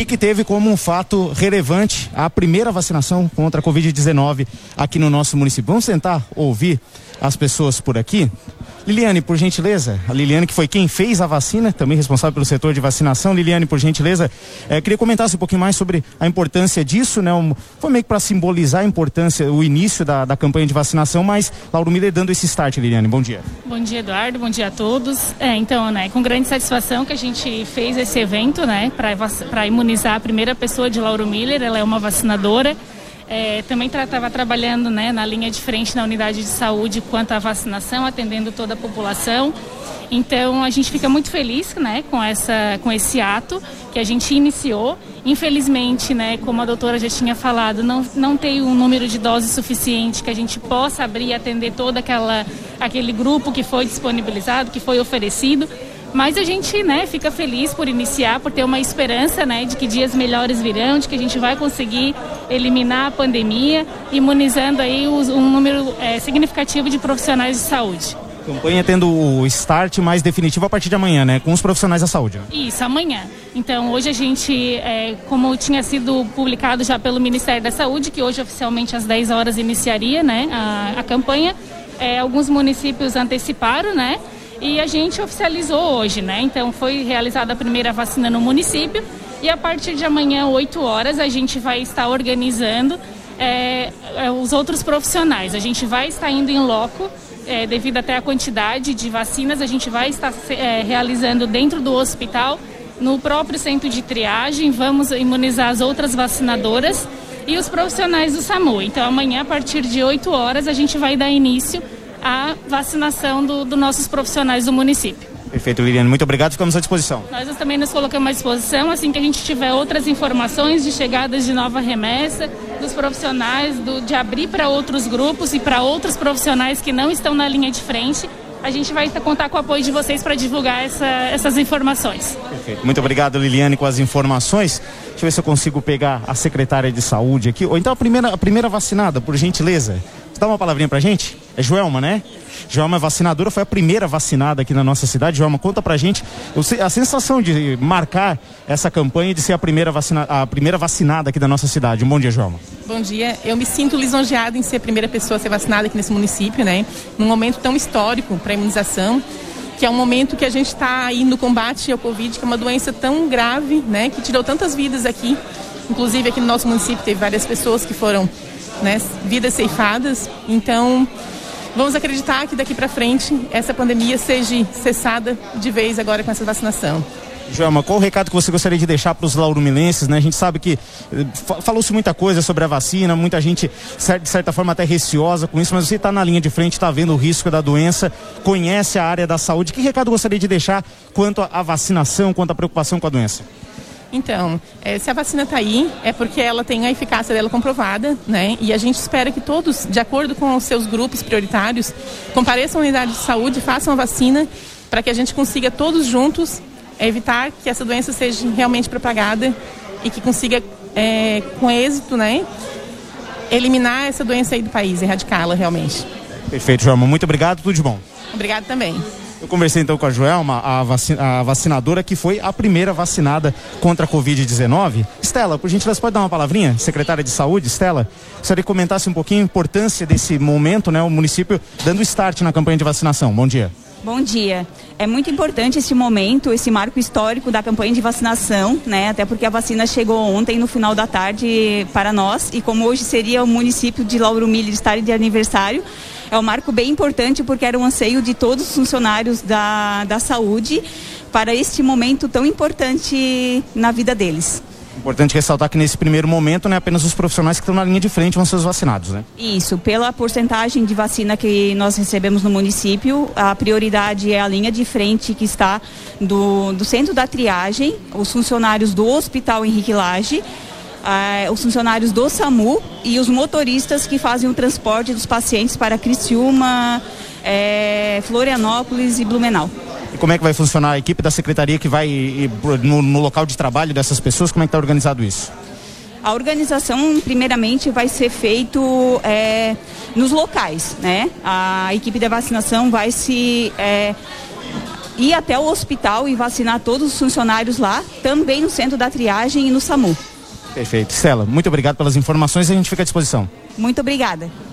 e que teve como um fato relevante a primeira vacinação contra a Covid-19 aqui no nosso município. Vamos tentar ouvir as pessoas por aqui. Liliane, por gentileza, a Liliane que foi quem fez a vacina, também responsável pelo setor de vacinação. Liliane, por gentileza, queria comentar um pouquinho mais sobre a importância disso, né? Foi meio que para simbolizar a importância, o início da campanha de vacinação, mas Lauro Miller dando esse start. Liliane, bom dia. Bom dia, Eduardo, bom dia a todos. Então, né, com grande satisfação que a gente fez esse evento, né, para imunizar a primeira pessoa de Lauro Miller. Ela é uma vacinadora. Também estava trabalhando, né, na linha de frente na unidade de saúde quanto à vacinação, atendendo toda a população. Então a gente fica muito feliz, né, com esse ato que a gente iniciou. Infelizmente, né, como a doutora já tinha falado, não tem um número de doses suficiente que a gente possa abrir e atender todo aquele grupo que foi disponibilizado, que foi oferecido. Mas a gente, né, fica feliz por iniciar, por ter uma esperança, né, de que dias melhores virão, de que a gente vai conseguir eliminar a pandemia, imunizando aí um número significativo de profissionais de saúde. Campanha tendo o start mais definitivo a partir de amanhã, né, com os profissionais da saúde. Né? Isso, amanhã. Então, hoje a gente, como tinha sido publicado já pelo Ministério da Saúde, que hoje oficialmente às 10 horas iniciaria, né, a campanha, alguns municípios anteciparam, né, e a gente oficializou hoje, né? Então foi realizada a primeira vacina no município e a partir de amanhã, 8 horas, a gente vai estar organizando os outros profissionais. A gente vai estar indo em loco, devido até a quantidade de vacinas, a gente vai estar realizando dentro do hospital, no próprio centro de triagem, vamos imunizar as outras vacinadoras e os profissionais do SAMU. Então amanhã, a partir de 8 horas, a gente vai dar início a vacinação dos nossos profissionais do município. Perfeito, Liliane. Muito obrigado. Ficamos à disposição. Nós também nos colocamos à disposição, assim que a gente tiver outras informações de chegadas de nova remessa, dos profissionais, de abrir para outros grupos e para outros profissionais que não estão na linha de frente. A gente vai contar com o apoio de vocês para divulgar essas informações. Perfeito. Muito obrigado, Liliane, com as informações. Deixa eu ver se eu consigo pegar a secretária de saúde aqui. Ou então a primeira vacinada, por gentileza. Você dá uma palavrinha pra gente? É Joelma, né? Joelma é vacinadora, foi a primeira vacinada aqui na nossa cidade. Joelma, conta pra gente a sensação de marcar essa campanha e de ser a primeira vacinada aqui da nossa cidade. Um bom dia, Joelma. Bom dia. Eu me sinto lisonjeada em ser a primeira pessoa a ser vacinada aqui nesse município, né? Num momento tão histórico para a imunização, que é um momento que a gente está aí no combate ao Covid, que é uma doença tão grave, né? Que tirou tantas vidas aqui. Inclusive aqui no nosso município teve várias pessoas que foram, né, vidas ceifadas. Então, vamos acreditar que daqui para frente essa pandemia seja cessada de vez agora com essa vacinação. Joelma, qual o recado que você gostaria de deixar para os lauromilenses, né? A gente sabe que falou-se muita coisa sobre a vacina, muita gente de certa forma até receosa com isso, mas você está na linha de frente, está vendo o risco da doença, conhece a área da saúde. Que recado gostaria de deixar quanto à vacinação, quanto à preocupação com a doença? Então, se a vacina está aí, é porque ela tem a eficácia dela comprovada, né? E a gente espera que todos, de acordo com os seus grupos prioritários, compareçam à unidade de saúde, façam a vacina, para que a gente consiga todos juntos evitar que essa doença seja realmente propagada e que consiga, com êxito, né, eliminar essa doença aí do país, erradicá-la realmente. Perfeito, Joelma. Muito obrigado, tudo de bom. Obrigado também. Eu conversei então com a Joelma, a vacinadora que foi a primeira vacinada contra a Covid-19. Estela, por gentileza, pode dar uma palavrinha? Secretária de Saúde, Estela, gostaria que comentasse um pouquinho a importância desse momento, né? O município dando start na campanha de vacinação. Bom dia. Bom dia. É muito importante esse momento, esse marco histórico da campanha de vacinação, né? Até porque a vacina chegou ontem no final da tarde para nós e como hoje seria o município de Lauro Miller estar de aniversário, é um marco bem importante porque era um anseio de todos os funcionários da saúde para este momento tão importante na vida deles. Importante ressaltar que nesse primeiro momento, né, apenas os profissionais que estão na linha de frente vão ser os vacinados, né? Isso, pela porcentagem de vacina que nós recebemos no município, a prioridade é a linha de frente que está do centro da triagem, os funcionários do Hospital Henrique Lage, os funcionários do SAMU e os motoristas que fazem o transporte dos pacientes para Criciúma, Florianópolis e Blumenau. E como é que vai funcionar a equipe da secretaria que vai no local de trabalho dessas pessoas? Como é que está organizado isso? A organização, primeiramente, vai ser feito nos locais, né? A equipe da vacinação vai se ir até o hospital e vacinar todos os funcionários lá, também no centro da triagem e no SAMU. Perfeito. Stella, muito obrigado pelas informações e a gente fica à disposição. Muito obrigada.